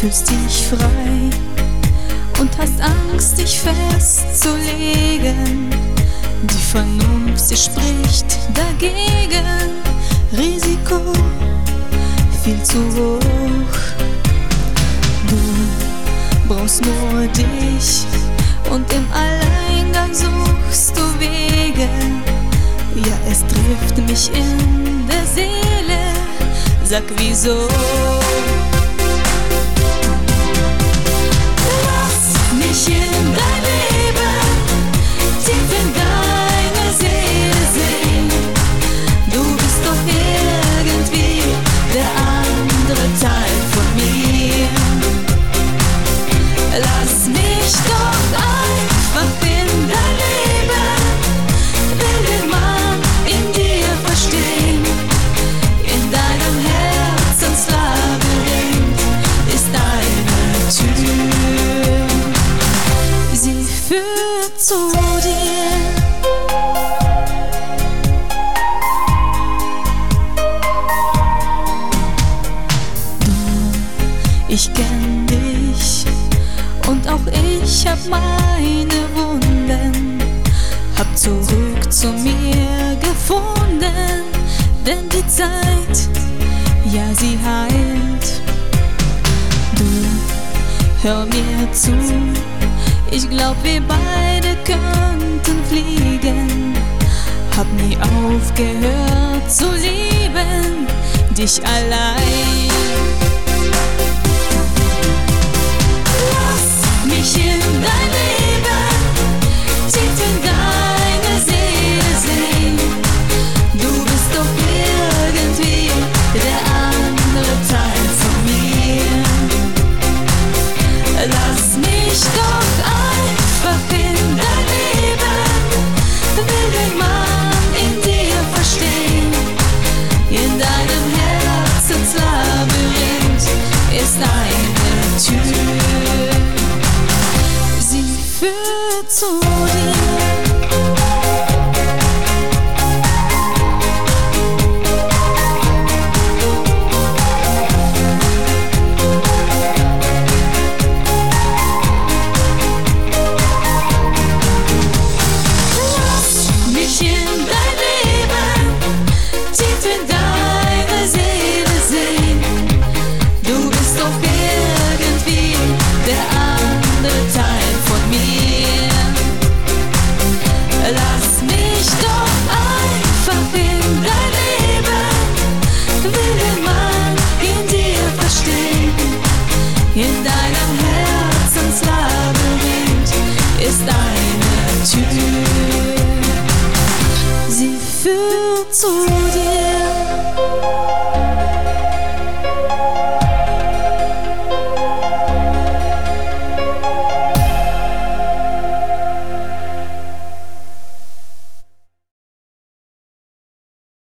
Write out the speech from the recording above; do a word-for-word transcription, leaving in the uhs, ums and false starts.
fühlst dich frei und hast Angst, dich festzulegen. Die Vernunft, sie spricht dagegen. Risiko viel zu hoch. Du brauchst nur dich und im Alleingang suchst du Wege. Ja, es trifft mich in der Seele. Sag wieso? Lass mich in dein Leben, tief in deine Seele sehen. Du bist doch irgendwie der andere Teil von mir. Lass mich doch einfach in dein Leben, will den Mann in dir verstehen. In deinem Herzenslabyrinth ist eine Tür, sie führt zu dir. Du, ich kenn dich und auch ich hab meine Wunden, hab zurück zu mir gefunden, denn die Zeit, ja sie heilt. Du, hör mir zu, ich glaub wir beide könnten fliegen. Hab nie aufgehört zu lieben, dich allein. Mich in dein Leben, tief in deine Seele sehen. Du bist doch irgendwie der andere Teil von mir. Lass mich doch einfach in dein Leben, will den Mann in dir verstehen. In deinem Herzenslabyrinth ist eine Tür, führt zu dir. Lass mich in dein Leben, tief in deine Seele sehen. Du bist doch irgendwie der andere Teil von mir. Lass mich doch einfach in dein Leben, will den Mann in dir verstehen. In deinem Herzenslabyrinth ist eine Tür, sie führt zu